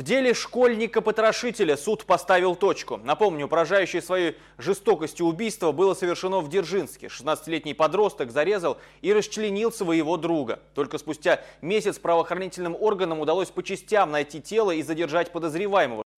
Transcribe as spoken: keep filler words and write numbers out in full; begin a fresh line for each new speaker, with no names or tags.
В деле школьника-потрошителя суд поставил точку. Напомню, поражающее своей жестокостью убийство было совершено в Дзержинске. шестнадцатилетний подросток зарезал и расчленил своего друга. Только спустя месяц правоохранительным органам удалось по частям найти тело и задержать подозреваемого.